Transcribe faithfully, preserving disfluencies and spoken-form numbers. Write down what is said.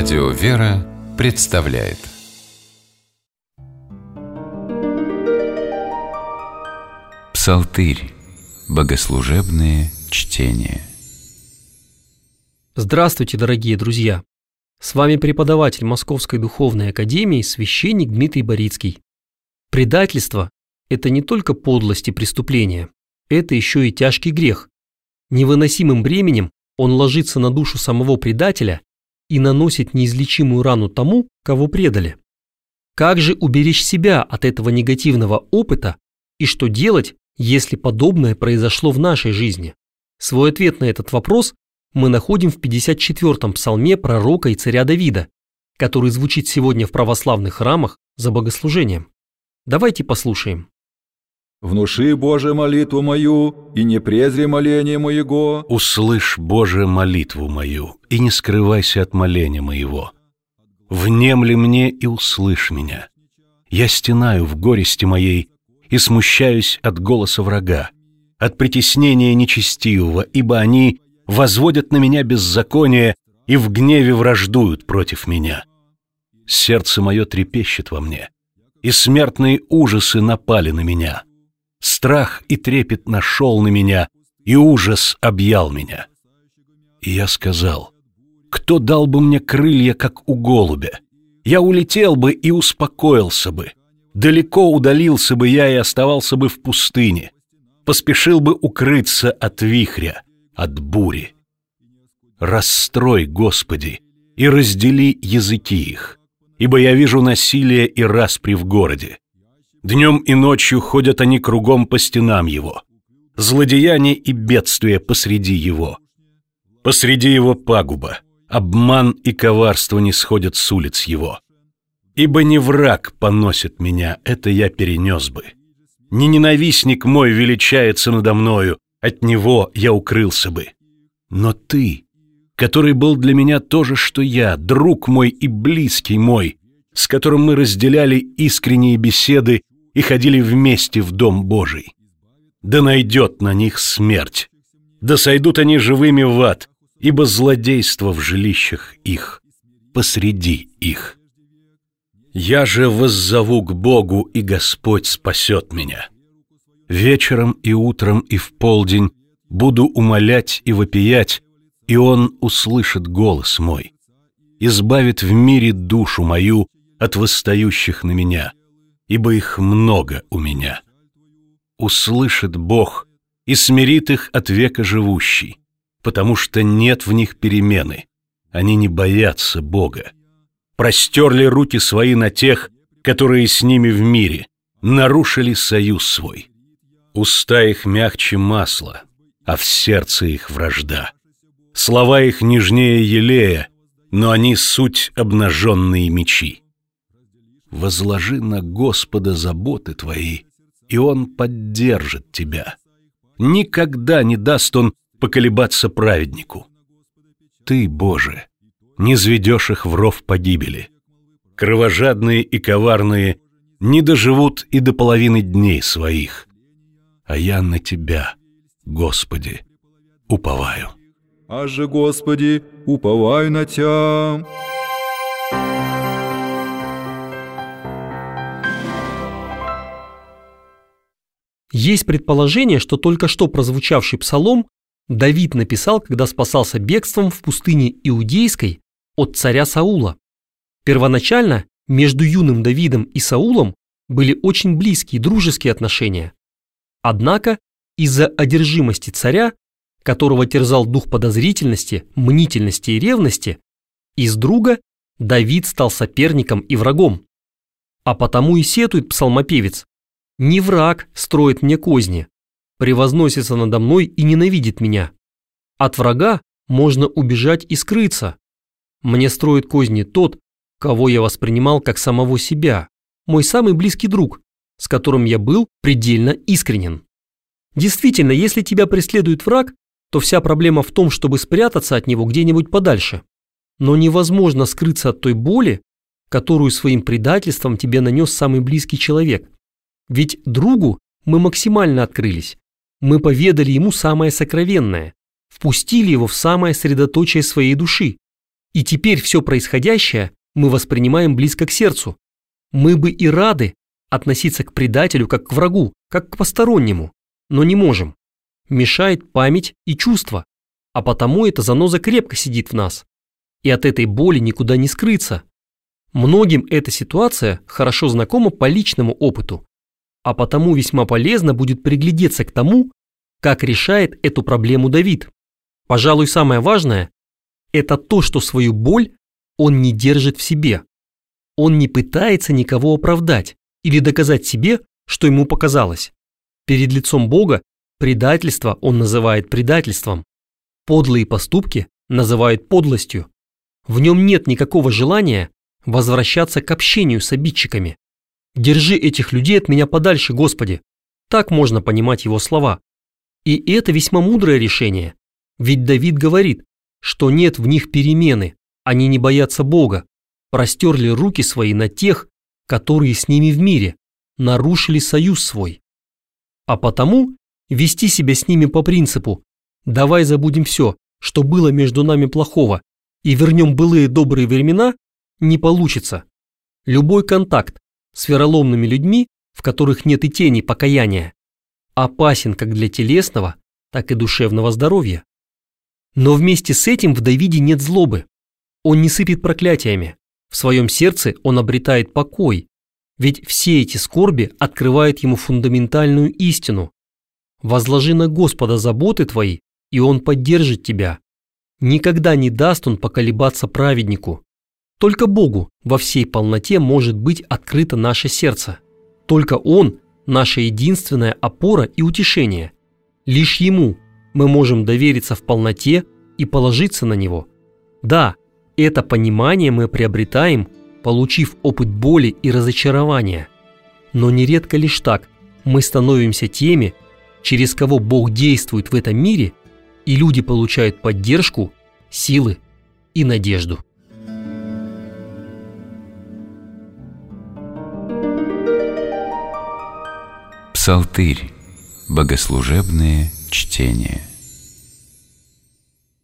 Радио «Вера» представляет Псалтырь. Богослужебные чтения. Здравствуйте, дорогие друзья! С вами преподаватель Московской Духовной Академии, священник Дмитрий Борицкий. Предательство – это не только подлость и преступление, это еще и тяжкий грех. Невыносимым бременем он ложится на душу самого предателя и наносит неизлечимую рану тому, кого предали. Как же уберечь себя от этого негативного опыта и что делать, если подобное произошло в нашей жизни? Свой ответ на этот вопрос мы находим в пятьдесят четвёртом псалме пророка и царя Давида, который звучит сегодня в православных храмах за богослужением. Давайте послушаем. «Внуши, Боже, молитву мою, и не презри моление моего». «Услышь, Боже, молитву мою, и не скрывайся от моления моего. Внемли мне и услышь меня. Я стенаю в горести моей и смущаюсь от голоса врага, от притеснения нечестивого, ибо они возводят на меня беззаконие и в гневе враждуют против меня. Сердце мое трепещет во мне, и смертные ужасы напали на меня. Страх и трепет нашел на меня, и ужас объял меня. И я сказал: кто дал бы мне крылья, как у голубя? Я улетел бы и успокоился бы. Далеко удалился бы я и оставался бы в пустыне. Поспешил бы укрыться от вихря, от бури. Расстрой, Господи, и раздели языки их, ибо я вижу насилие и распри в городе. Днем и ночью ходят они кругом по стенам его. Злодеяние и бедствие посреди его. Посреди его пагуба, обман и коварство не сходят с улиц его. Ибо не враг поносит меня, это я перенес бы. Не ненавистник мой величается надо мною, от него я укрылся бы. Но ты, который был для меня то же, что я, друг мой и близкий мой, с которым мы разделяли искренние беседы и ходили вместе в Дом Божий. Да найдет на них смерть, да сойдут они живыми в ад, ибо злодейство в жилищах их, посреди их. Я же воззову к Богу, и Господь спасет меня. Вечером и утром и в полдень буду умолять и вопиять, и Он услышит голос мой, избавит в мире душу мою от восстающих на меня, ибо их много у меня. Услышит Бог и смирит их от века живущий, потому что нет в них перемены, они не боятся Бога. Простерли руки свои на тех, которые с ними в мире, нарушили союз свой. Уста их мягче масла, а в сердце их вражда. Слова их нежнее елея, но они суть обнаженные мечи. Возложи на Господа заботы твои, и Он поддержит тебя. Никогда не даст Он поколебаться праведнику. Ты, Боже, не зведешь их в ров погибели. Кровожадные и коварные не доживут и до половины дней своих. А я на Тебя, Господи, уповаю. «А же, Господи, уповаю на Тя». Есть предположение, что только что прозвучавший псалом Давид написал, когда спасался бегством в пустыне Иудейской от царя Саула. Первоначально между юным Давидом и Саулом были очень близкие дружеские отношения. Однако из-за одержимости царя, которого терзал дух подозрительности, мнительности и ревности, из друга Давид стал соперником и врагом. А потому и сетует псалмопевец: «Не враг строит мне козни, превозносится надо мной и ненавидит меня. От врага можно убежать и скрыться. Мне строит козни тот, кого я воспринимал как самого себя, мой самый близкий друг, с которым я был предельно искренен». Действительно, если тебя преследует враг, то вся проблема в том, чтобы спрятаться от него где-нибудь подальше. Но невозможно скрыться от той боли, которую своим предательством тебе нанес самый близкий человек. Ведь другу мы максимально открылись. Мы поведали ему самое сокровенное, впустили его в самое средоточие своей души. И теперь все происходящее мы воспринимаем близко к сердцу. Мы бы и рады относиться к предателю как к врагу, как к постороннему, но не можем. Мешает память и чувства, а потому эта заноза крепко сидит в нас. И от этой боли никуда не скрыться. Многим эта ситуация хорошо знакома по личному опыту, а потому весьма полезно будет приглядеться к тому, как решает эту проблему Давид. Пожалуй, самое важное – это то, что свою боль он не держит в себе. Он не пытается никого оправдать или доказать себе, что ему показалось. Перед лицом Бога предательство он называет предательством, подлые поступки называет подлостью. В нем нет никакого желания возвращаться к общению с обидчиками. «Держи этих людей от меня подальше, Господи!» Так можно понимать его слова. И это весьма мудрое решение, ведь Давид говорит, что нет в них перемены, они не боятся Бога, простерли руки свои на тех, которые с ними в мире, нарушили союз свой. А потому вести себя с ними по принципу «давай забудем все, что было между нами плохого, и вернем былые добрые времена» не получится. Любой контакт с вероломными людьми, в которых нет и тени покаяния, опасен как для телесного, так и душевного здоровья. Но вместе с этим в Давиде нет злобы. Он не сыпет проклятиями. В своем сердце он обретает покой, ведь все эти скорби открывают ему фундаментальную истину. Возложи на Господа заботы твои, и Он поддержит тебя. Никогда не даст Он поколебаться праведнику. Только Богу во всей полноте может быть открыто наше сердце. Только Он – наша единственная опора и утешение. Лишь Ему мы можем довериться в полноте и положиться на Него. Да, это понимание мы приобретаем, получив опыт боли и разочарования. Но нередко лишь так мы становимся теми, через кого Бог действует в этом мире, и люди получают поддержку, силы и надежду. Псалтырь. Богослужебные чтения.